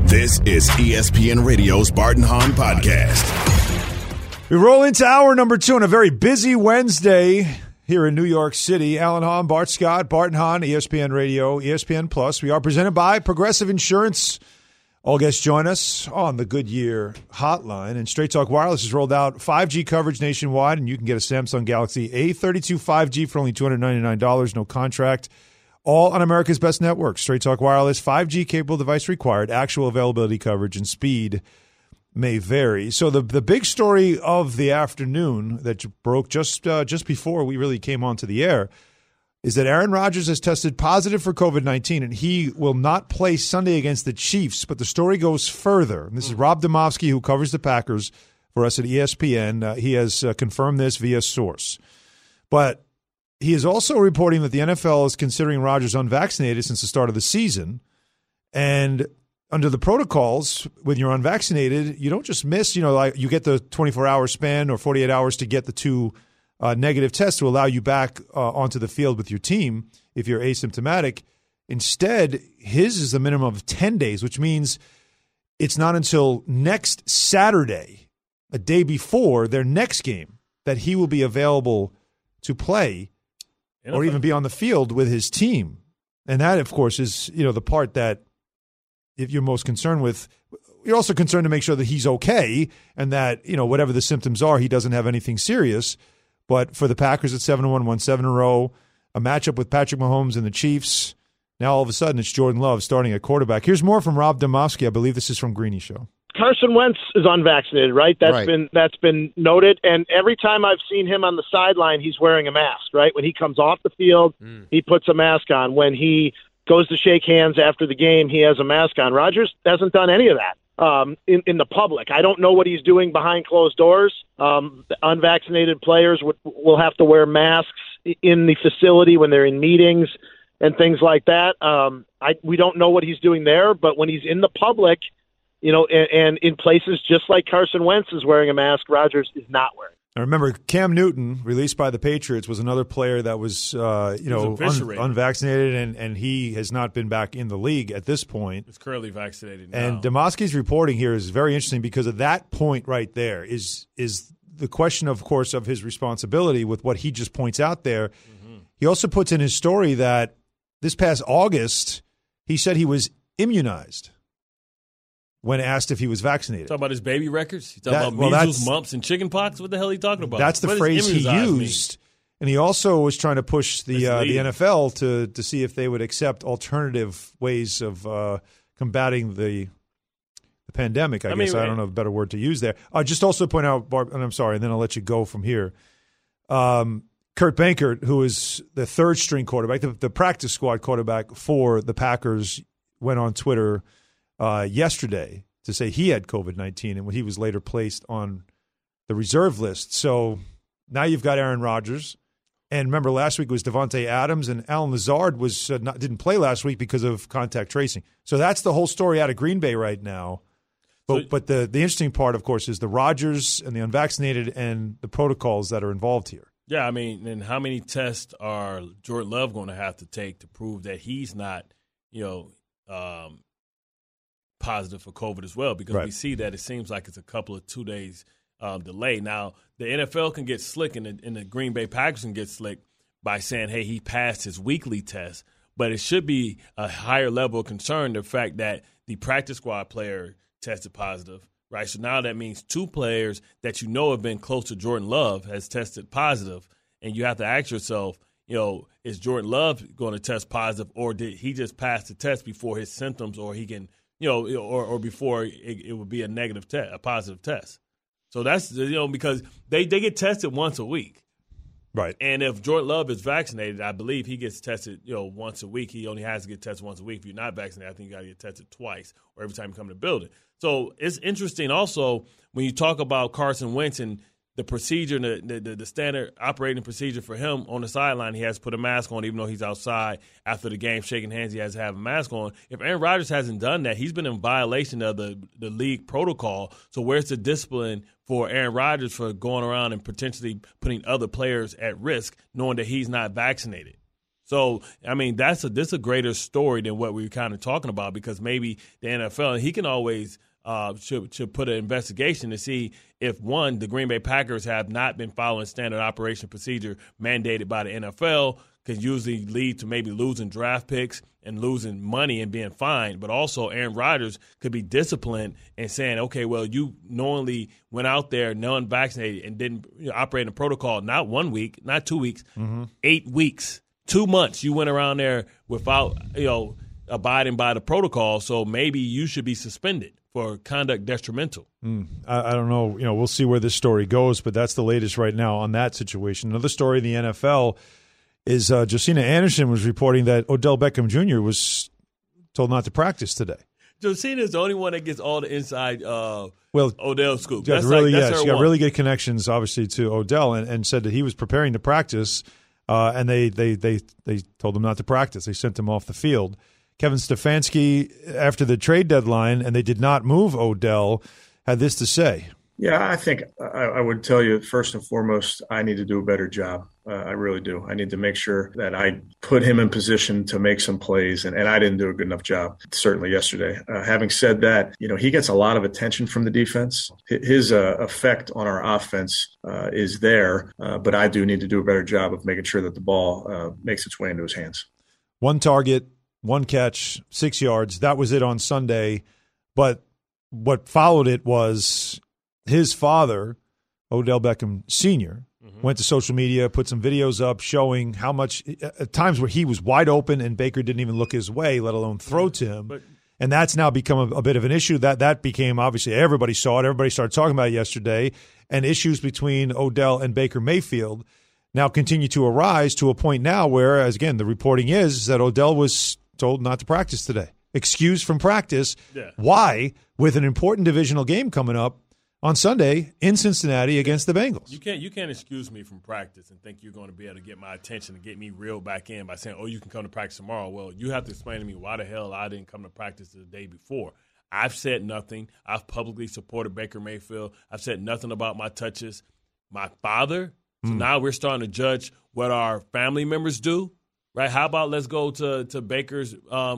This is ESPN Radio's Bart and Hahn Podcast. We roll into hour number 2 on a very busy Wednesday here in New York City. Alan Hahn, Bart Scott, Bart and Hahn, ESPN Radio, ESPN Plus. We are presented by Progressive Insurance. All guests join us on the Goodyear hotline. And Straight Talk Wireless has rolled out 5G coverage nationwide, and you can get a Samsung Galaxy A32 5G for only $299, no contract. All on America's best network. Straight Talk Wireless, 5G capable device required. Actual availability, coverage, and speed may vary. So the big story of the afternoon that broke just before we really came onto the air is that Aaron Rodgers has tested positive for COVID-19, and he will not play Sunday against the Chiefs. But the story goes further. And this is Rob Demovsky, who covers the Packers for us at ESPN. He has confirmed this via source. But he is also reporting that the NFL is considering Rodgers unvaccinated since the start of the season. And under the protocols, when you're unvaccinated, you don't just miss, like you get the 24-hour span or 48 hours to get the 2 negative tests to allow you back onto the field with your team if you're asymptomatic. Instead, his is the minimum of 10 days, which means it's not until next Saturday, a day before their next game, that he will be available to play or even be on the field with his team. And that, of course, is the part that if you're most concerned with. You're also concerned to make sure that he's okay and that, whatever the symptoms are, he doesn't have anything serious. But for the Packers at 7-1, won 7 in a row, a matchup with Patrick Mahomes and the Chiefs, now all of a sudden it's Jordan Love starting at quarterback. Here's more from Rob Demovsky. I believe this is from Greeny Show. Carson Wentz is unvaccinated, right? That's been noted. And every time I've seen him on the sideline, he's wearing a mask, right? When he comes off the field, he puts a mask on. When he goes to shake hands after the game, he has a mask on. Rodgers hasn't done any of that in the public. I don't know what he's doing behind closed doors. Unvaccinated players will have to wear masks in the facility when they're in meetings and things like that. We don't know what he's doing there, but when he's in the public, and in places just like Carson Wentz is wearing a mask, Rodgers is not wearing. I remember Cam Newton, released by the Patriots, was another player that was, unvaccinated, and he has not been back in the league at this point. He's currently vaccinated now. And Demovsky's reporting here is very interesting because of that point right there is the question, of course, of his responsibility with what he just points out there. Mm-hmm. He also puts in his story that this past August, he said he was immunized when asked if he was vaccinated. Talk about his baby records? He talking about measles, mumps, and chicken pox? What the hell are you talking about? That's the phrase he used. And he also was trying to push the NFL to see if they would accept alternative ways of combating the pandemic, I guess. I don't know a better word to use there. Just also point out, Barb, and I'm sorry, and then I'll let you go from here. Kurt Benkert, who is the third-string quarterback, the practice squad quarterback for the Packers, went on Twitter yesterday to say he had COVID-19 and when he was later placed on the reserve list. So now you've got Aaron Rodgers. And remember, last week was Devontae Adams, and Allen Lazard didn't play last week because of contact tracing. So that's the whole story out of Green Bay right now. But the interesting part, of course, is the Rodgers and the unvaccinated and the protocols that are involved here. Yeah, I mean, and how many tests are Jordan Love going to have to take to prove that he's not, positive for COVID as well? Because we see that it seems like it's a couple of 2 days delay. Now, the NFL can get slick and the Green Bay Packers can get slick by saying, hey, he passed his weekly test. But it should be a higher level of concern, the fact that the practice squad player tested positive, right? So now that means 2 players that have been close to Jordan Love has tested positive. And you have to ask yourself, is Jordan Love going to test positive, or did he just pass the test before his symptoms, or he can, or before it would be a negative test, a positive test? So that's, because they get tested once a week. Right. And if Jordan Love is vaccinated, I believe he gets tested, once a week. He only has to get tested once a week. If you're not vaccinated, I think you got to get tested twice or every time you come to the building. So it's interesting also when you talk about Carson Wentz and the procedure, the standard operating procedure for him on the sideline. He has to put a mask on even though he's outside after the game shaking hands. He has to have a mask on. If Aaron Rodgers hasn't done that, he's been in violation of the league protocol. So where's the discipline for Aaron Rodgers for going around and potentially putting other players at risk knowing that he's not vaccinated? So, I mean, this is a greater story than what we were kind of talking about, because maybe the NFL, and he can always should put an investigation to see if, one, the Green Bay Packers have not been following standard operation procedure mandated by the NFL, could usually lead to maybe losing draft picks and losing money and being fined. But also Aaron Rodgers could be disciplined and saying, okay, well, you knowingly went out there non-vaccinated and didn't operate in a protocol, not 1 week, not 2 weeks, 8 weeks, 2 months. You went around there without, abiding by the protocol. So maybe you should be suspended for conduct detrimental. I don't know. We'll see where this story goes, but that's the latest right now on that situation. Another story in the NFL is Josina Anderson was reporting that Odell Beckham Jr. was told not to practice today. Josina is the only one that gets all the inside Odell scoop. She got really good connections, obviously, to Odell, and said that he was preparing to practice, and they told him not to practice. They sent him off the field. Kevin Stefanski, after the trade deadline, and they did not move Odell, had this to say. Yeah, I think I would tell you, first and foremost, I need to do a better job. I really do. I need to make sure that I put him in position to make some plays, and I didn't do a good enough job, certainly yesterday. Having said that, he gets a lot of attention from the defense. His effect on our offense is there, but I do need to do a better job of making sure that the ball makes its way into his hands. 1 target, 1 catch, 6 yards. That was it on Sunday. But what followed it was his father, Odell Beckham Sr., went to social media, put some videos up showing how much at times where he was wide open and Baker didn't even look his way, let alone throw to him. And that's now become a bit of an issue. That became, obviously, everybody saw it. Everybody started talking about it yesterday. And issues between Odell and Baker Mayfield now continue to arise to a point now where, as again, the reporting is that Odell was told not to practice today. Excused from practice. Yeah. Why? With an important divisional game coming up on Sunday in Cincinnati against the Bengals. You can't excuse me from practice and think you're going to be able to get my attention and get me reeled back in by saying, oh, you can come to practice tomorrow. Well, you have to explain to me why the hell I didn't come to practice the day before. I've said nothing. I've publicly supported Baker Mayfield. I've said nothing about my touches. My father. So now we're starting to judge what our family members do, right? How about let's go to Baker's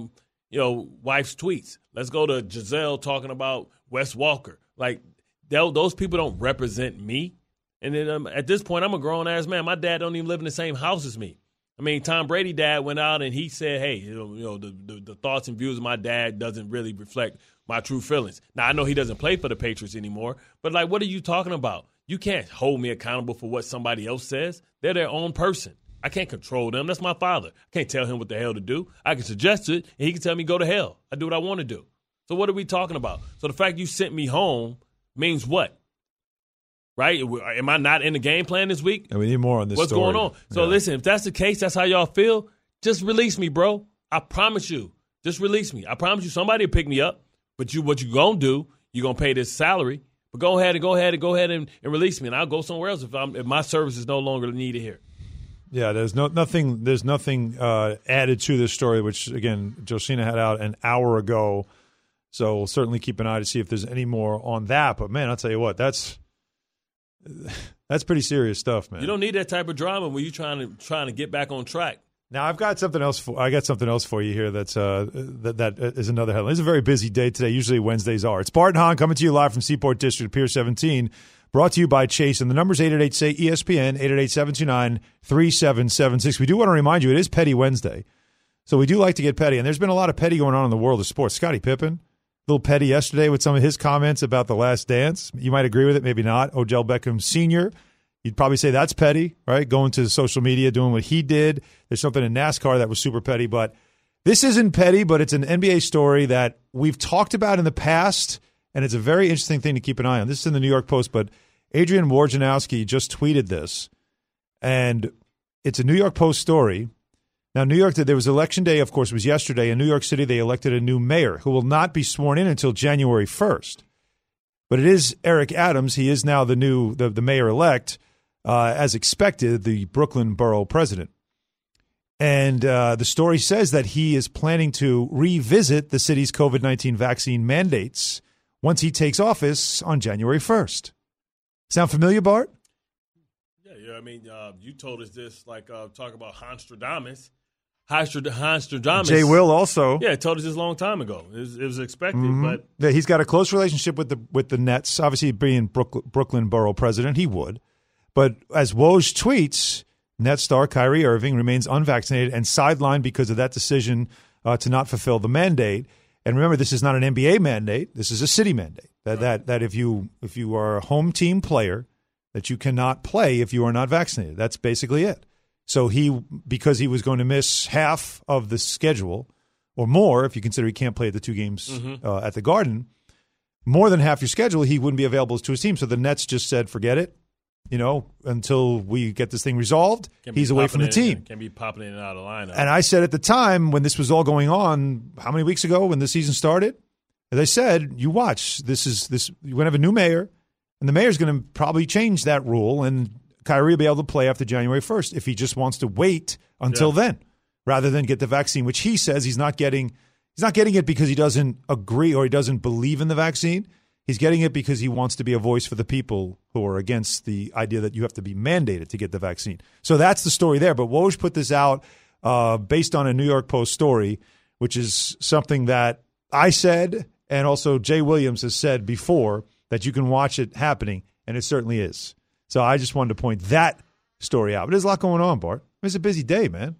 wife's tweets. Let's go to Giselle talking about Wes Walker. Like, those people don't represent me. And then at this point, I'm a grown-ass man. My dad don't even live in the same house as me. I mean, Tom Brady dad went out and he said, hey, the thoughts and views of my dad doesn't really reflect my true feelings. Now, I know he doesn't play for the Patriots anymore, but, like, what are you talking about? You can't hold me accountable for what somebody else says. They're their own person. I can't control them. That's my father. I can't tell him what the hell to do. I can suggest it, and he can tell me go to hell. I do what I want to do. So what are we talking about? So the fact you sent me home means what? Right? Am I not in the game plan this week? And we need more on this What's story. going on? So listen, if that's the case, that's how y'all feel, just release me, bro. I promise you. Just release me. I promise you somebody will pick me up. But what you going to do, you're going to pay this salary. But go ahead and release me, and I'll go somewhere else if my service is no longer needed here. Yeah, there's nothing added to this story, which, again, Josina had out an hour ago. So we'll certainly keep an eye to see if there's any more on that. But, man, I'll tell you what, that's pretty serious stuff, man. You don't need that type of drama when you're trying to get back on track. Now, I got something else for you here that's that is another headline. It's a very busy day today. Usually Wednesdays are. It's Bart and Hahn coming to you live from Seaport District, Pier 17, brought to you by Chase. And the number's 888-SAY-ESPN, 888-729-3776. We do want to remind you, it is Petty Wednesday. So we do like to get petty. And there's been a lot of petty going on in the world of sports. Scottie Pippen, a little petty yesterday with some of his comments about The Last Dance. You might agree with it, maybe not. Odell Beckham Sr., you'd probably say that's petty, right? Going to social media, doing what he did. There's something in NASCAR that was super petty. But this isn't petty, but it's an NBA story that we've talked about in the past, and it's a very interesting thing to keep an eye on. This is in the New York Post, but Adrian Wojnarowski just tweeted this, and it's a New York Post story. Now, New York, there was Election Day, of course, it was yesterday. In New York City, they elected a new mayor who will not be sworn in until January 1st. But it is Eric Adams. He is now the mayor-elect. As expected, the Brooklyn borough president. And the story says that he is planning to revisit the city's COVID-19 vaccine mandates once he takes office on January 1st. Sound familiar, Bart? Yeah. I mean, you told us this, talk about Nostradamus. Nostradamus. Jay Will also. Yeah, told us this a long time ago. It was expected, but yeah, he's got a close relationship with the Nets. Obviously, being Brooklyn Borough president, he would. But as Woj tweets, Nets star Kyrie Irving remains unvaccinated and sidelined because of that decision to not fulfill the mandate. And remember, this is not an NBA mandate. This is a city mandate. That if you are a home team player, that you cannot play if you are not vaccinated. That's basically it. So because he was going to miss half of the schedule or more, if you consider he can't play at the 2 games at the Garden, more than half your schedule, he wouldn't be available to his team. So the Nets just said, forget it. Until we get this thing resolved, he's away from the team. Can't be popping in and out of the lineup. And I said at the time when this was all going on, how many weeks ago when the season started, as I said, you watch. You're going to have a new mayor, and the mayor's going to probably change that rule, and Kyrie will be able to play after January 1st if he just wants to wait until then, rather than get the vaccine, which he says he's not getting. He's not getting it because he doesn't agree or he doesn't believe in the vaccine. He's getting it because he wants to be a voice for the people who are against the idea that you have to be mandated to get the vaccine. So that's the story there. But Woj put this out based on a New York Post story, which is something that I said and also Jay Williams has said before, that you can watch it happening, and it certainly is. So I just wanted to point that story out. But there's a lot going on, Bart. It's a busy day, man.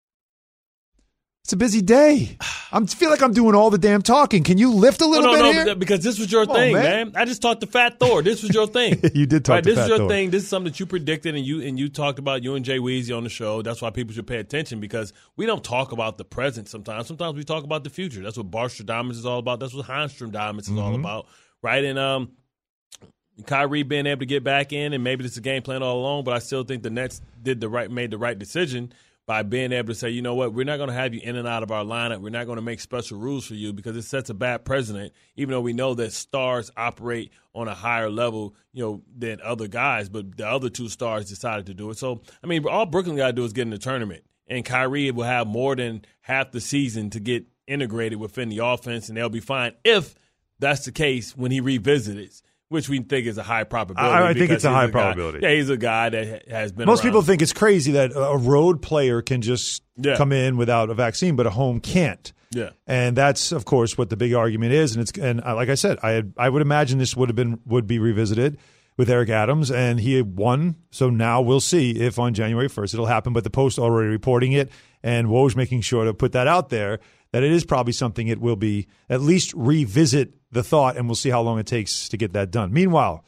It's a busy day. I feel like I'm doing all the damn talking. Can you lift a little bit here? Because this was your thing, man. I just talked to Fat Thor. This was your thing. You did talk to Fat Thor. This is your thing. This is something that you predicted and you talked about, you and Jay Weezy on the show. That's why people should pay attention, because we don't talk about the present sometimes. Sometimes we talk about the future. That's what Barstradamus is all about. That's what Nostradamus is all about, right? And Kyrie being able to get back in, and maybe this is a game plan all along, but I still think the Nets made the right decision by being able to say, you know what, we're not going to have you in and out of our lineup. We're not going to make special rules for you, because it sets a bad precedent, even though we know that stars operate on a higher level, than other guys. But the other two stars decided to do it. So, I mean, all Brooklyn got to do is get in the tournament. And Kyrie will have more than half the season to get integrated within the offense, and they'll be fine if that's the case when he revisits, which we think is a high probability. I think it's a high probability. Yeah, he's a guy that has been Most around. people think it's crazy that a road player can just come in without a vaccine, but a home can't. Yeah. And that's, of course, what the big argument is. And like I said, I would imagine this would be revisited with Eric Adams, and he had won. So now we'll see if on January 1st it'll happen. But the Post already reporting it, and Woj making sure to put that out there, that it is probably something it will be at least revisit the thought, and we'll see how long it takes to get that done. Meanwhile,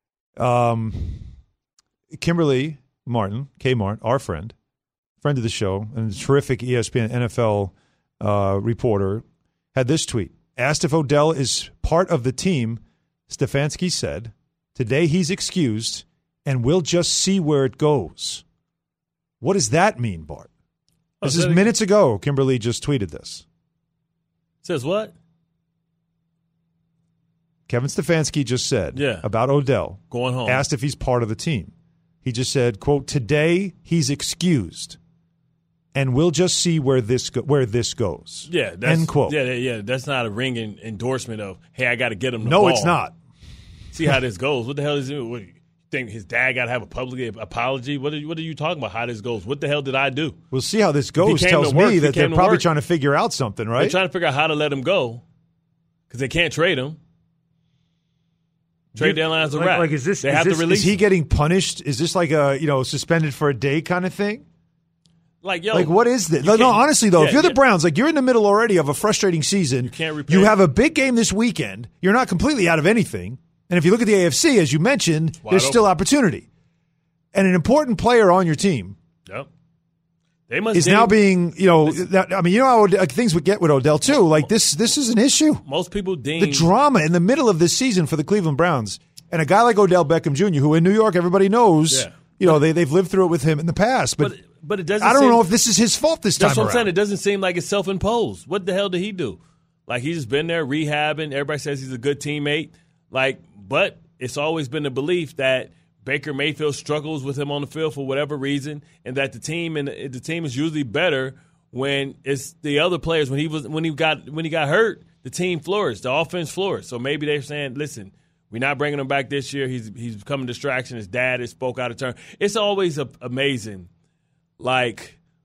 Kimberly Martin, Kmart, our friend of the show, and a terrific ESPN NFL reporter, had this tweet. Asked if Odell is part of the team, Stefanski said, today he's excused, and we'll just see where it goes. What does that mean, Bart? This is minutes ago. Kimberly just tweeted this. Says what? Kevin Stefanski just said about Odell. Going home. Asked if he's part of the team. He just said, quote, today he's excused, and we'll just see where this goes. Yeah. End quote. Yeah. That's not a ringing endorsement of, hey, I got to get him the ball. No, it's not. See how this goes. What the hell is it? What, you think his dad got to have a public apology? What are you talking about, how this goes? What the hell did I do? We'll see how this goes. Tells me that they're probably trying to figure out something, right? They're trying to figure out how to let him go because they can't trade him. Trade deadline's a wrap. Like, is he getting punished? Is this like a suspended for a day kind of thing? Like what is this? No, honestly though, if you're the Browns, like you're in the middle already of a frustrating season. You can't repair. You have a big game this weekend. You're not completely out of anything. And if you look at the AFC, as you mentioned, there's still opportunity. And an important player on your team is now being, how things would get with Odell too. Like this is an issue. Most people deem the drama in the middle of this season for the Cleveland Browns, and a guy like Odell Beckham Jr., who in New York everybody knows, they've lived through it with him in the past. But it doesn't. I don't know if this is his fault this time around. That's what I'm saying. It doesn't seem like it's self-imposed. What the hell did he do? Like, he's just been there rehabbing. Everybody says he's a good teammate. But it's always been the belief that Baker Mayfield struggles with him on the field for whatever reason, and that the team is usually better when it's the other players. When he got hurt, the team flourished, the offense flourished. So maybe they're saying, listen, we're not bringing him back this year. He's becoming a distraction. His dad has spoke out of turn. It's always amazing, like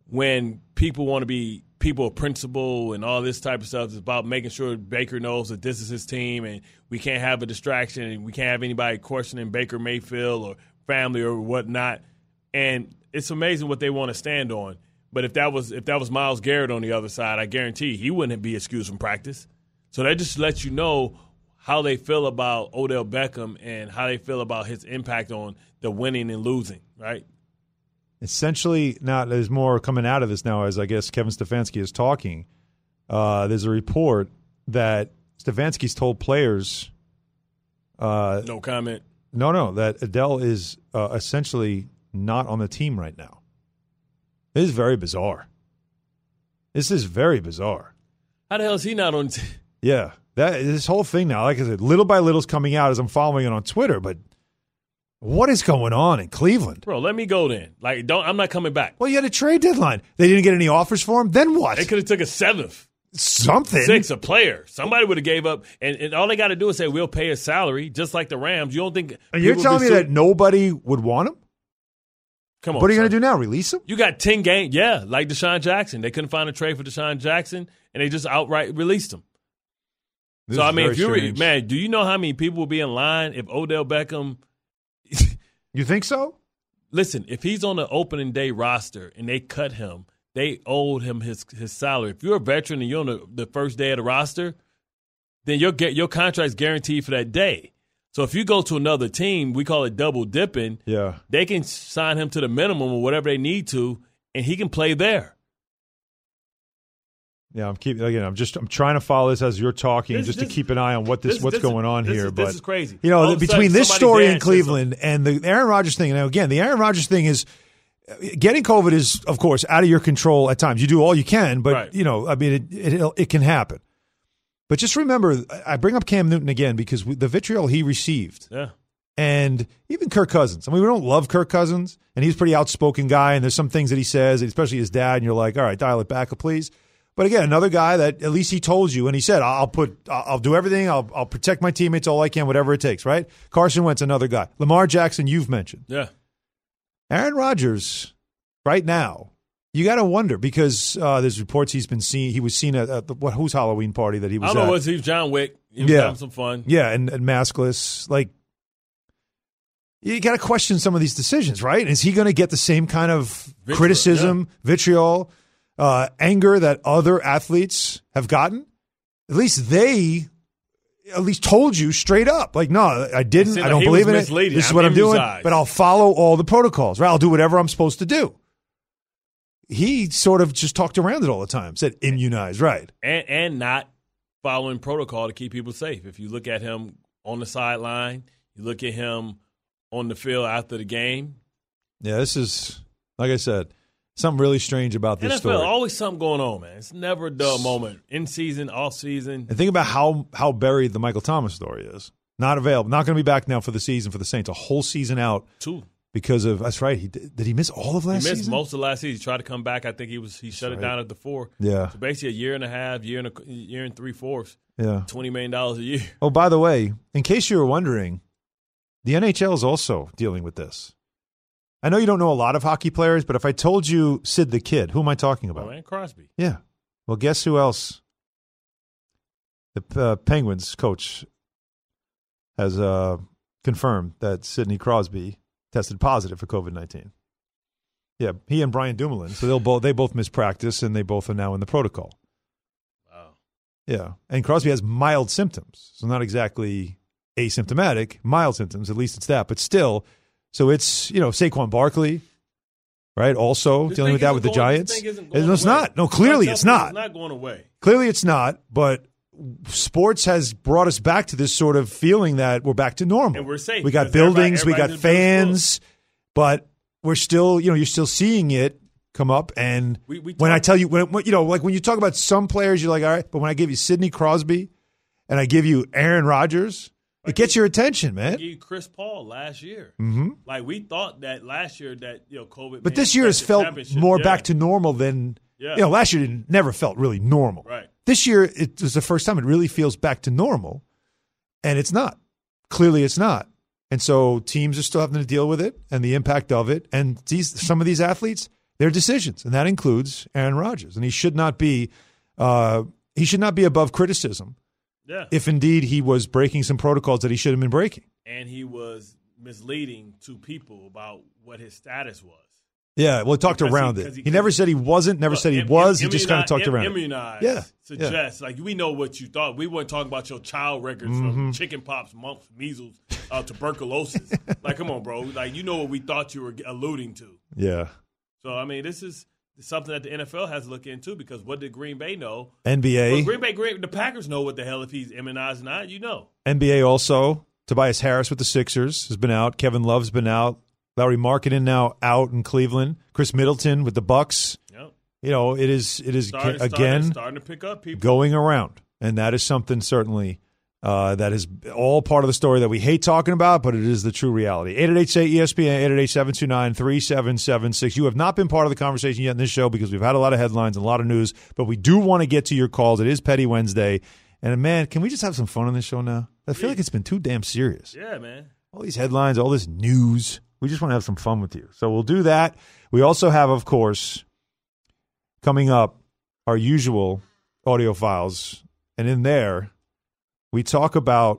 when people want to be people of principle and all this type of stuff. It's about making sure Baker knows that this is his team and we can't have a distraction and we can't have anybody questioning Baker Mayfield or family or whatnot. And it's amazing what they want to stand on. But if that was Myles Garrett on the other side, I guarantee he wouldn't be excused from practice. So that just lets you know how they feel about Odell Beckham and how they feel about his impact on the winning and losing, right? Essentially, now there's more coming out of this now as I guess Kevin Stefanski is talking. There's a report that Stefanski's told players no comment. No, that Odell is essentially not on the team right now. This is very bizarre. This is very bizarre. How the hell is he not on the team? Yeah, this whole thing now, like I said, little by little is coming out as I'm following it on Twitter, but what is going on in Cleveland? Bro, let me go then. I'm not coming back. Well, you had a trade deadline. They didn't get any offers for him. Then what? They could have took a seventh. Something. Six, a player. Somebody would have gave up. And all they got to do is say, we'll pay his salary, just like the Rams. You don't think – And you're telling me that nobody would want him? Come on. What are you going to do now, release him? You got 10 games. Yeah, like Deshaun Jackson. They couldn't find a trade for Deshaun Jackson, and they just outright released him. This so, I mean, strange. Man, do you know how many people will be in line if Odell Beckham – You think so? Listen, if he's on the opening day roster and they cut him, they owed him his salary. If you're a veteran and you're on the first day of the roster, then your contract's guaranteed for that day. So if you go to another team, we call it double dipping. Yeah, they can sign him to the minimum or whatever they need to, and he can play there. Yeah, I'm trying to follow this as you're talking, to keep an eye on what's going on here. But this is crazy. You know, between this story in Cleveland and the Aaron Rodgers thing, and again, the Aaron Rodgers thing is getting COVID is, of course, out of your control at times. You do all you can, but right. You know, I mean, it can happen. But just remember, I bring up Cam Newton again because the vitriol he received. Yeah. And even Kirk Cousins. I mean, we don't love Kirk Cousins, and he's a pretty outspoken guy, and there's some things that he says, especially his dad, and you're like, all right, dial it back, please. But again, another guy that at least he told you, and he said, I'll do everything. I'll protect my teammates all I can, whatever it takes, right? Carson Wentz, another guy. Lamar Jackson, you've mentioned. Yeah. Aaron Rodgers, right now, you got to wonder because there's reports he was seen at whose Halloween party that he was at. I don't know, he was John Wick. He was having some fun. Yeah, and maskless. Like, you got to question some of these decisions, right? Is he going to get the same kind of criticism, vitriol, anger that other athletes have gotten? At least they told you straight up. Like, no, I didn't. I don't believe in it. This is what I'm doing. But I'll follow all the protocols, right? I'll do whatever I'm supposed to do. He sort of just talked around it all the time, said immunize, right. And not following protocol to keep people safe. If you look at him on the sideline, you look at him on the field after the game. Yeah, this is, like I said, something really strange about this NFL, story. Always something going on, man. It's never a dull moment. In season, off season. And think about how buried the Michael Thomas story is. Not available. Not going to be back now for the season for the Saints. A whole season out. Because of, that's right. Did he miss all of last season? He missed most of last season. He tried to come back. I think he shut it down at the 4. Yeah. So basically a year and a half, year and 3/4. Yeah. $20 million a year. Oh, by the way, in case you were wondering, the NHL is also dealing with this. I know you don't know a lot of hockey players, but if I told you Sid the Kid, who am I talking about? Oh, man, Crosby. Yeah. Well, guess who else? The Penguins coach has confirmed that Sidney Crosby tested positive for COVID-19. Yeah, he and Brian Dumoulin. So they both missed practice, and they both are now in the protocol. Wow. Yeah, and Crosby has mild symptoms, so not exactly asymptomatic, mild symptoms. At least it's that, but still. So it's Saquon Barkley, right? Also dealing with that with the Giants. No, it's not. No, clearly it's not. It's not going away. Clearly it's not. But sports has brought us back to this sort of feeling that we're back to normal. And we're safe. We got buildings, we got fans, but we're still, you're still seeing it come up. And when I tell you, like when you talk about some players, you're like, all right. But when I give you Sidney Crosby and I give you Aaron Rodgers, it gets your attention, man. I gave you Chris Paul last year. Mm-hmm. Like we thought that last year that COVID. But this year has felt more back to normal than last year. Never felt really normal. Right. This year it was the first time it really feels back to normal, and it's not. Clearly, it's not. And so teams are still having to deal with it and the impact of it. And some of these athletes, their decisions, and that includes Aaron Rodgers. And he should not be above criticism. Yeah. If indeed he was breaking some protocols that he should have been breaking. And he was misleading to people about what his status was. Yeah, well, he talked around it. He never said he wasn't, never said he was. He just kind of talked around it. Suggests, like, we know what you thought. We weren't talking about your child records from chicken pox, mumps, measles, tuberculosis. Like, come on, bro. Like, you know what we thought you were alluding to. Yeah. So, I mean, this is something that the NFL has to look into, because what did Green Bay know? NBA. Well, the Packers know what the hell if he's immunized or not. You know. NBA also. Tobias Harris with the Sixers has been out. Kevin Love's been out. Lauri Markkanen now out in Cleveland. Chris Middleton with the Bucks. Yep. You know, it is starting to pick up people going around, and that is something certainly that is all part of the story that we hate talking about, but it is the true reality. 888-ESPN, 888-729-3776. You have not been part of the conversation yet in this show because we've had a lot of headlines and a lot of news, but we do want to get to your calls. It is Petty Wednesday, and man, can we just have some fun on this show now? I feel like it's been too damn serious. Yeah, man. All these headlines, all this news. We just want to have some fun with you. So we'll do that. We also have, of course, coming up, our usual audio files. And in there, we talk about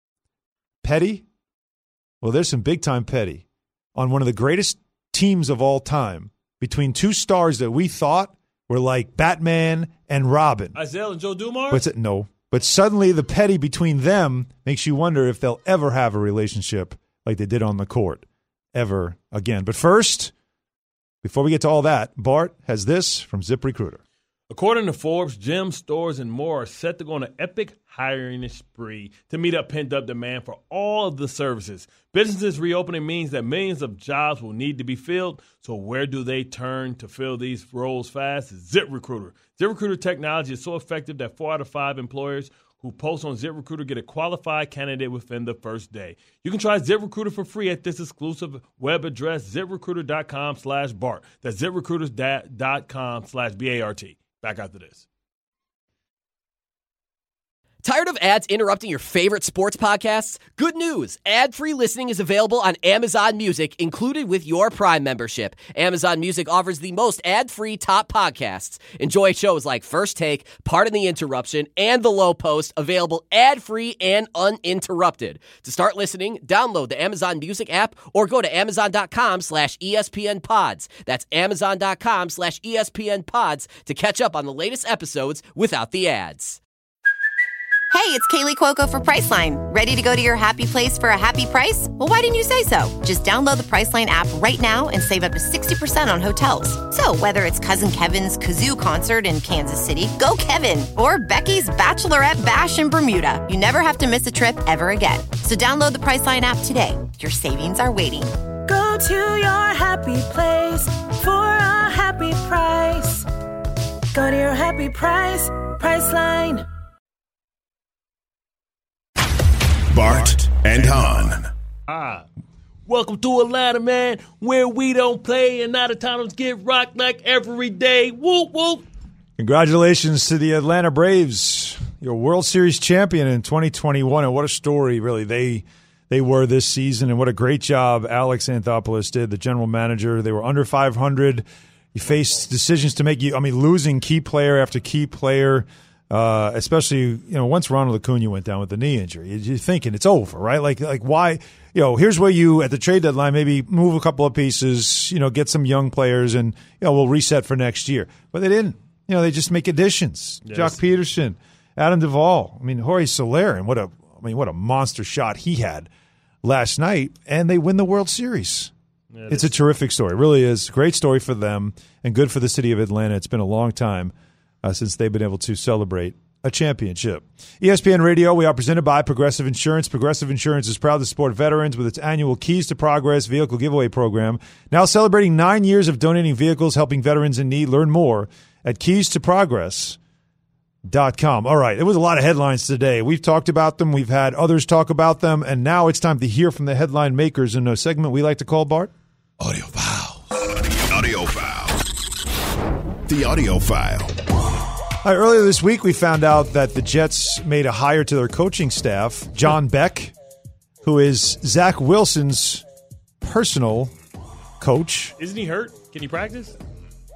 Petty. Well, there's some big-time Petty on one of the greatest teams of all time between two stars that we thought were like Batman and Robin. Isaiah and Joe Dumars? No. But suddenly the Petty between them makes you wonder if they'll ever have a relationship like they did on the court. Ever again. But first, before we get to all that, Bart has this from ZipRecruiter. According to Forbes, gyms, stores, and more are set to go on an epic hiring spree to meet up pent-up demand for all of the services. Businesses reopening means that millions of jobs will need to be filled. So where do they turn to fill these roles fast? ZipRecruiter. ZipRecruiter technology is so effective that 4 out of 5 employers who post on ZipRecruiter get a qualified candidate within the first day. You can try ZipRecruiter for free at this exclusive web address, ZipRecruiter.com/Bart. That's ZipRecruiter.com/BART. Back after this. Tired of ads interrupting your favorite sports podcasts? Good news! Ad-free listening is available on Amazon Music, included with your Prime membership. Amazon Music offers the most ad-free top podcasts. Enjoy shows like First Take, Pardon the Interruption, and The Low Post, available ad-free and uninterrupted. To start listening, download the Amazon Music app or go to Amazon.com/ESPN Pods. That's Amazon.com/ESPN Pods to catch up on the latest episodes without the ads. Hey, it's Kaylee Cuoco for Priceline. Ready to go to your happy place for a happy price? Well, why didn't you say so? Just download the Priceline app right now and save up to 60% on hotels. So whether it's Cousin Kevin's Kazoo Concert in Kansas City, go Kevin, or Becky's Bachelorette Bash in Bermuda, you never have to miss a trip ever again. So download the Priceline app today. Your savings are waiting. Go to your happy place for a happy price. Go to your happy price, Priceline. Bart and Hahn. Welcome to Atlanta, man, where we don't play and out-of-towners get rocked like every day. Whoop, whoop. Congratulations to the Atlanta Braves, your World Series champion in 2021. And what a story, really, they were this season. And what a great job Alex Anthopoulos did, the general manager. They were under 500. You faced decisions to make losing key player after key player. Especially, once Ronald Acuna went down with the knee injury, you're thinking it's over, right? Like why, here's where you, at the trade deadline, maybe move a couple of pieces, get some young players and, we'll reset for next year. But they didn't. They just make additions. Yes. Jock Peterson, Adam Duvall, Jorge Soler, and what a monster shot he had last night, and they win the World Series. Yeah, it's a terrific story. It really is. Great story for them and good for the city of Atlanta. It's been a long time since they've been able to celebrate a championship. ESPN Radio, we are presented by Progressive Insurance. Progressive Insurance is proud to support veterans with its annual Keys to Progress vehicle giveaway program. Now celebrating 9 years of donating vehicles, helping veterans in need. Learn more at keystoprogress.com. All right, there was a lot of headlines today. We've talked about them. We've had others talk about them. And now it's time to hear from the headline makers in a segment we like to call, Bart, Audio Files. Audio Files. The Audio File. All right, earlier this week, we found out that the Jets made a hire to their coaching staff, John Beck, who is Zach Wilson's personal coach. Isn't he hurt? Can he practice?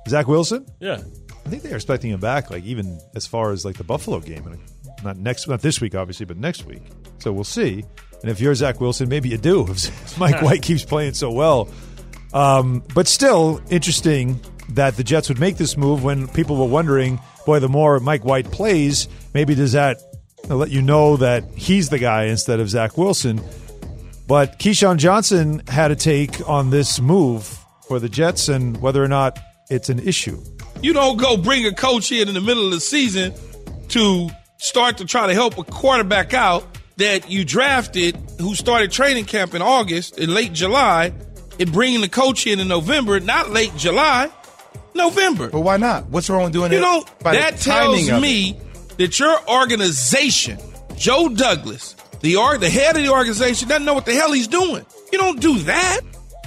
Zach Wilson? Yeah. I think they're expecting him back, like even as far as like the Buffalo game. Not this week, obviously, but next week. So we'll see. And if you're Zach Wilson, maybe you do if Mike White keeps playing so well. But still interesting that the Jets would make this move when people were wondering, boy, the more Mike White plays, maybe does that let you know that he's the guy instead of Zach Wilson. But Keyshawn Johnson had a take on this move for the Jets and whether or not it's an issue. You don't go bring a coach in the middle of the season to start to try to help a quarterback out that you drafted who started training camp in August, in late July, and bringing the coach in November, not late July, November. But why not? What's wrong with doing it? That tells me that your organization, Joe Douglas, the head of the organization, doesn't know what the hell he's doing. You don't do that.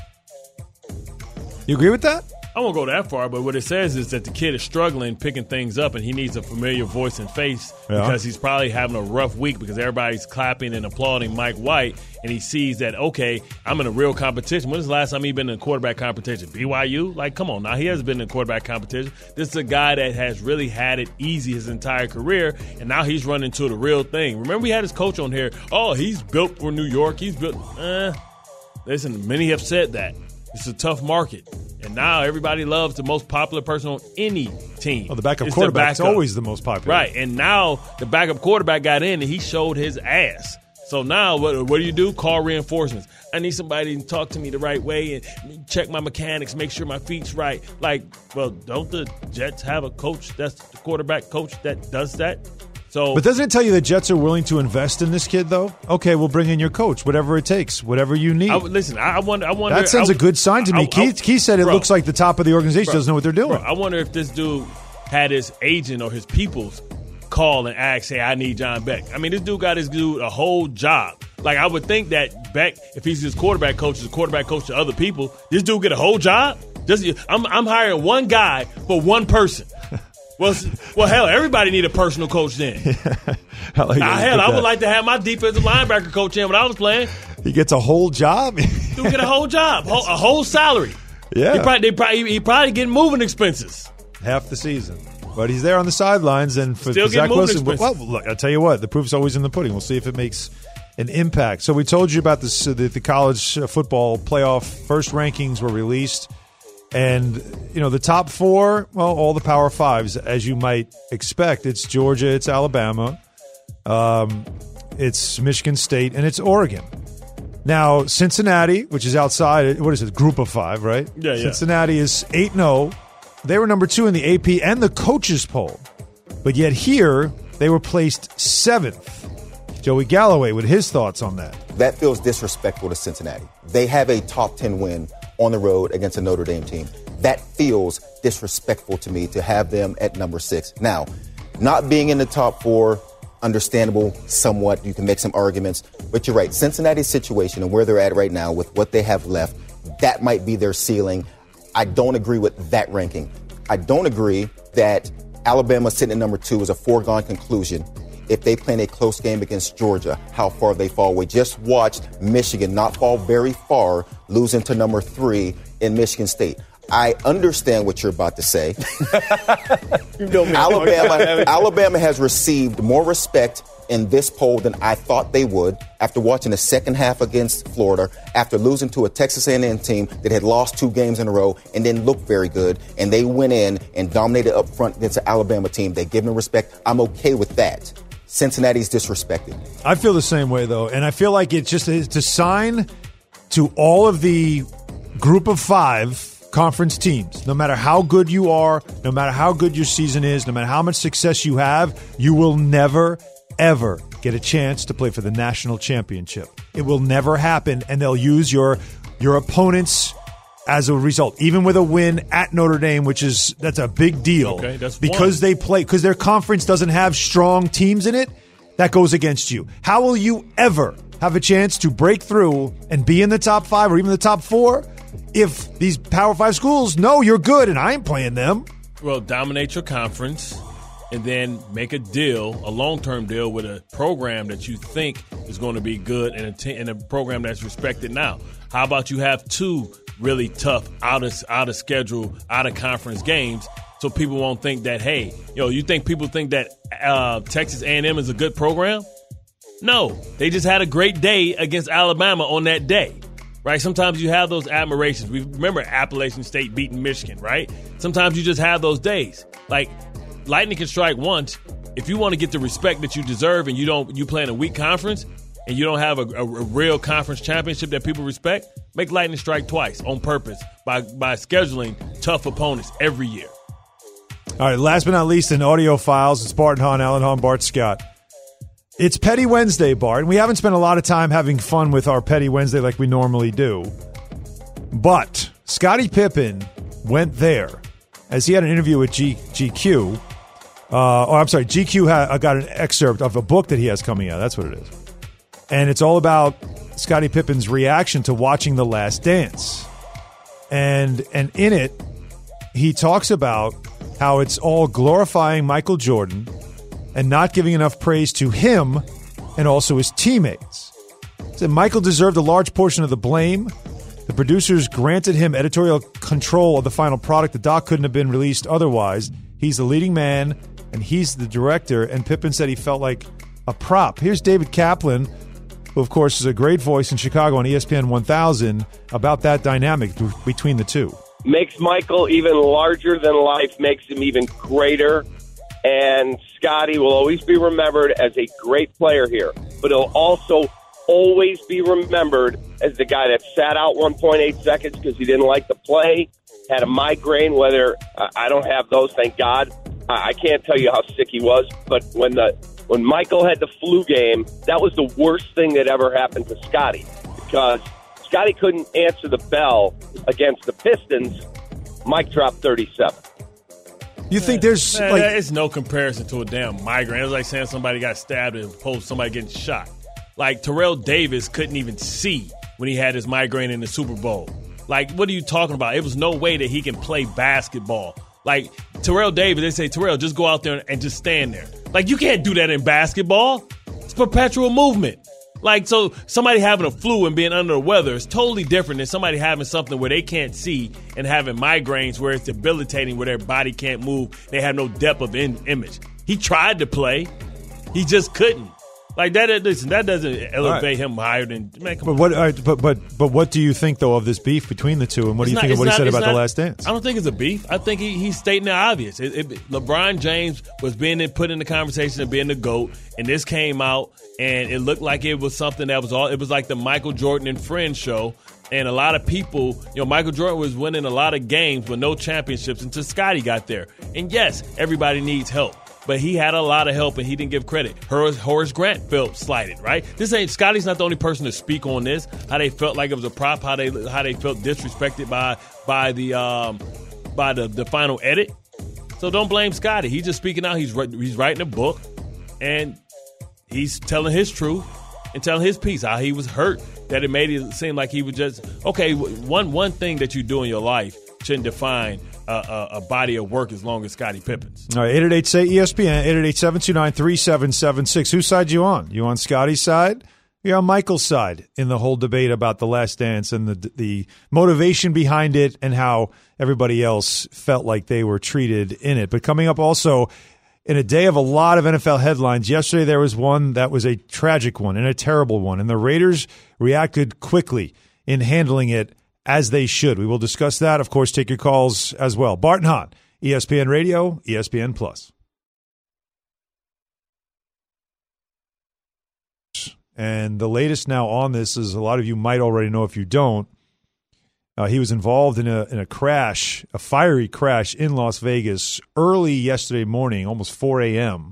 You agree with that? I won't go that far, but what it says is that the kid is struggling picking things up, and he needs a familiar voice and face because he's probably having a rough week because everybody's clapping and applauding Mike White, and he sees that, okay, I'm in a real competition. When's the last time he's been in a quarterback competition? BYU? Like, come on now. He hasn't been in a quarterback competition. This is a guy that has really had it easy his entire career, and now he's running to the real thing. Remember we had his coach on here, he's built for New York. He's built. Listen, many have said that. It's a tough market. And now everybody loves the most popular person on any team. Well, the backup quarterback's always the most popular. Right. And now the backup quarterback got in and he showed his ass. So now what do you do? Call reinforcements. I need somebody to talk to me the right way and check my mechanics, make sure my feet's right. Like, well, don't the Jets have a coach that's the quarterback coach that does that? But doesn't it tell you the Jets are willing to invest in this kid, though? Okay, we'll bring in your coach, whatever it takes, whatever you need. I wonder. That sends a good sign to me. Keith said it looks like the top of the organization doesn't know what they're doing. I wonder if this dude had his agent or his peoples call and ask, hey, I need John Beck. I mean, this dude got his dude a whole job. Like, I would think that Beck, if he's his quarterback coach, is a quarterback coach to other people, this dude get a whole job? I'm hiring one guy for one person. Well, hell, everybody need a personal coach then. I would like to have my defensive linebacker coach in when I was playing. He gets a whole job? Dude get a whole job, a whole salary. Yeah. He probably getting moving expenses. Half the season. But he's there on the sidelines. And for Zach Wilson, well, look, I'll tell you what, the proof's always in the pudding. We'll see if it makes an impact. So we told you about this. The college football playoff first rankings were released. And, the top four, well, all the Power Fives, as you might expect. It's Georgia, it's Alabama, it's Michigan State, and it's Oregon. Now, Cincinnati, which is outside, what is it, group of five, right? Yeah. Cincinnati is 8-0. They were number 2 in the AP and the coaches poll. But yet here, they were placed 7th. Joey Galloway with his thoughts on that. That feels disrespectful to Cincinnati. They have a top 10 win on the road against a Notre Dame team. That feels disrespectful to me to have them at number 6. Now, not being in the top 4, understandable somewhat. You can make some arguments. But you're right. Cincinnati's situation and where they're at right now with what they have left, that might be their ceiling. I don't agree with that ranking. I don't agree that Alabama sitting at number 2 is a foregone conclusion. If they play in a close game against Georgia, how far they fall. We just watched Michigan not fall very far, losing to number 3 in Michigan State. I understand what you're about to say. Alabama has received more respect in this poll than I thought they would after watching the second half against Florida, after losing to a Texas A&M team that had lost 2 games in a row and didn't look very good, and they went in and dominated up front against the Alabama team. They give them respect. I'm okay with that. Cincinnati's disrespected. I feel the same way, though, and I feel like it's just to sign to all of the group of 5 conference teams. No matter how good you are, no matter how good your season is, no matter how much success you have, you will never, ever get a chance to play for the national championship. It will never happen, and they'll use your opponents as a result, even with a win at Notre Dame, that's a big deal. Okay, that's because because their conference doesn't have strong teams in it. That goes against you. How will you ever have a chance to break through and be in the top 5 or even the top 4 if these Power 5 schools know you're good and I ain't playing them? Well, dominate your conference and then make a long-term deal with a program that you think is going to be good and a program that's respected now. How about you have 2 really tough, out of schedule, out of conference games, so people won't think that, hey, you think people think that Texas A&M is a good program? No, they just had a great day against Alabama on that day, right? Sometimes you have those admirations. We remember Appalachian State beating Michigan, right? Sometimes you just have those days. Like, lightning can strike once. If you want to get the respect that you deserve and you play in a weak conference and you don't have a real conference championship that people respect, make lightning strike twice on purpose by scheduling tough opponents every year. All right, last but not least, in audio files, it's Bart Hahn, Alan Hahn, Bart Scott. It's Petty Wednesday, Bart, and we haven't spent a lot of time having fun with our Petty Wednesday like we normally do. But Scottie Pippen went there as he had an interview with GQ. GQ got an excerpt of a book that he has coming out. That's what it is. And it's all about Scottie Pippen's reaction to watching The Last Dance. And in it, he talks about how it's all glorifying Michael Jordan and not giving enough praise to him and also his teammates. He said Michael deserved a large portion of the blame. The producers granted him editorial control of the final product. The doc couldn't have been released otherwise. He's the leading man, and he's the director. And Pippen said he felt like a prop. Here's David Kaplan, who, of course, is a great voice in Chicago on ESPN 1000, about that dynamic between the two. Makes Michael even larger than life, makes him even greater. And Scottie will always be remembered as a great player here. But he'll also always be remembered as the guy that sat out 1.8 seconds because he didn't like the play, had a migraine, whether I don't have those, thank God. I can't tell you how sick he was. But when Michael had the flu game, that was the worst thing that ever happened to Scottie because Scottie couldn't answer the bell against the Pistons. Mike dropped 37. You think there's it's no comparison to a damn migraine. It's like saying somebody got stabbed as opposed to somebody getting shot. Like Terrell Davis couldn't even see when he had his migraine in the Super Bowl. Like, what are you talking about? It was no way that he can play basketball. Like Terrell Davis, they say, Terrell, just go out there and just stand there. Like, you can't do that in basketball. It's perpetual movement. Like, so somebody having a flu and being under the weather is totally different than somebody having something where they can't see and having migraines where it's debilitating, where their body can't move. They have no depth of image. He tried to play. He just couldn't. Like, that doesn't elevate him higher than, man, come on. But what do you think, though, of this beef between the two? And what do you think of what he said about The Last Dance? I don't think it's a beef. I think he's stating the obvious. LeBron James was being put in the conversation of being the GOAT, and this came out, and it looked like it was something that was all. It was like the Michael Jordan and Friends show, and a lot of people, Michael Jordan was winning a lot of games with no championships until Scottie got there. And yes, everybody needs help. But he had a lot of help, and he didn't give credit. Horace Grant felt slighted, right? Scottie's not the only person to speak on this. How they felt like it was a prop, how they felt disrespected by the final edit. So don't blame Scottie. He's just speaking out. He's writing a book, and he's telling his truth and telling his piece. How he was hurt, that it made it seem like he was just okay. One thing that you do in your life shouldn't define a body of work as long as Scottie Pippen's. All right, 888-SAY-ESPN, 888-729-3776. Whose side you on? You on Scottie's side? You're on Michael's side in the whole debate about The Last Dance and the motivation behind it and how everybody else felt like they were treated in it. But coming up also in a day of a lot of NFL headlines, yesterday there was one that was a tragic one and a terrible one, and the Raiders reacted quickly in handling it as they should. We will discuss that. Of course, take your calls as well. Bart Hahn, ESPN Radio, ESPN Plus. And the latest now on this is, a lot of you might already know if you don't, he was involved in a crash, a fiery crash in Las Vegas early yesterday morning, almost 4 a.m.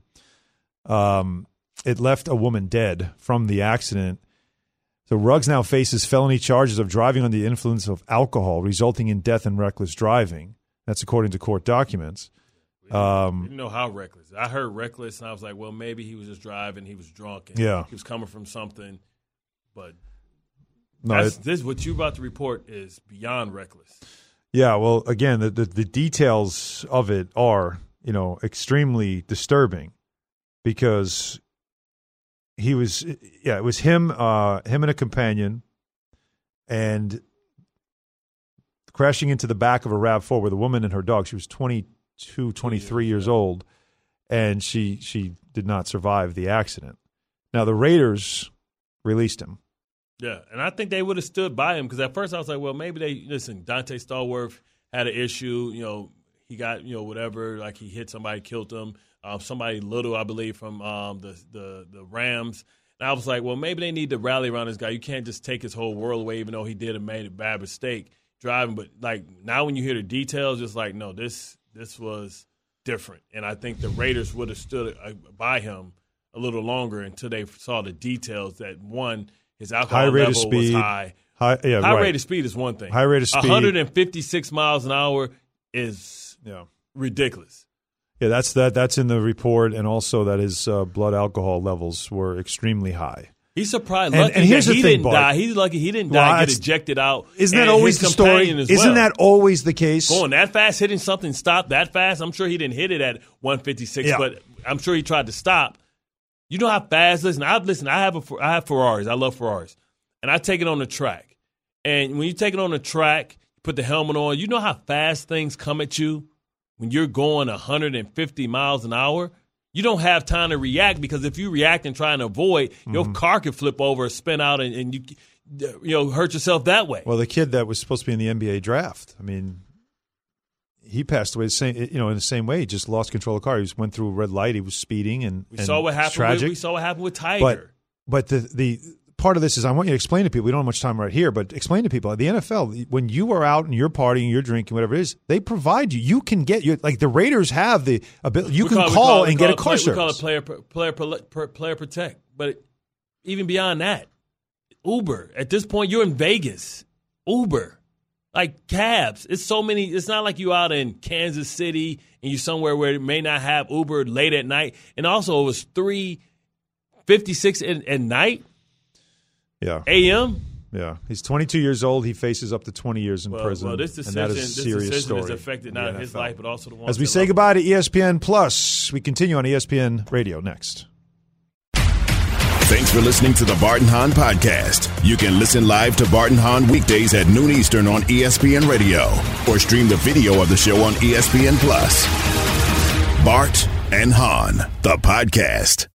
It left a woman dead from the accident. So Ruggs now faces felony charges of driving under the influence of alcohol, resulting in death and reckless driving. That's according to court documents. We didn't know how reckless. I heard reckless, and I was like, well, maybe he was just driving. He was drunk, and he was coming from something. But this what you about to report is beyond reckless. Yeah, well, again, the details of it are, extremely disturbing because it was him and a companion, and crashing into the back of a RAV4 with a woman and her dog. She was 22, 23 years old, and she did not survive the accident. Now, the Raiders released him. Yeah, and I think they would have stood by him because at first I was like, well, maybe Dante Stallworth had an issue. He got, whatever, like he hit somebody, killed them. Somebody little, I believe, from the Rams. And I was like, well, maybe they need to rally around this guy. You can't just take his whole world away, even though he did and made a bad mistake driving. But, like, now when you hear the details, it's like, no, this was different. And I think the Raiders would have stood by him a little longer until they saw the details that, one, his alcohol level was high. High rate of speed is one thing. High rate of speed. 156 miles an hour is ridiculous. Yeah, that's in the report, and also that his blood alcohol levels were extremely high. He's surprised. Lucky and here's that he didn't die. He's lucky he didn't die, get ejected out. Isn't that always the story? Isn't that always the case? Going that fast, hitting something, stop that fast. I'm sure he didn't hit it at 156, but I'm sure he tried to stop. You know how fast? Listen, I have Ferraris. I love Ferraris, and I take it on the track. And when you take it on the track, you put the helmet on. You know how fast things come at you when you're going 150 miles an hour. You don't have time to react, because if you react and try and avoid, your car could flip over, spin out, and you hurt yourself that way. Well, the kid that was supposed to be in the NBA draft, I mean, he passed away in the same way. He just lost control of the car. He just went through a red light. He was speeding, and we saw what happened. We saw what happened with Tiger. But the part of this is, I want you to explain to people. We don't have much time right here, but explain to people. At the NFL, when you are out and you're partying, you're drinking, whatever it is, they provide you. You can get like the Raiders have the ability. You can call and get a car service. We call it player protect. But even beyond that, Uber. At this point, you're in Vegas. Uber. Like cabs, it's so many. It's not like you out in Kansas City and you somewhere where it may not have Uber late at night. And also, it was 3:56 at night. Yeah. A.M. Yeah, he's 22 years old. He faces up to 20 years in prison. Well, this decision, has affected not his life, but also the one. As we say goodbye to ESPN Plus, we continue on ESPN Radio next. Thanks for listening to the Bart and Hahn Podcast. You can listen live to Bart and Hahn weekdays at noon Eastern on ESPN Radio, or stream the video of the show on ESPN Plus. Bart and Hahn, the podcast.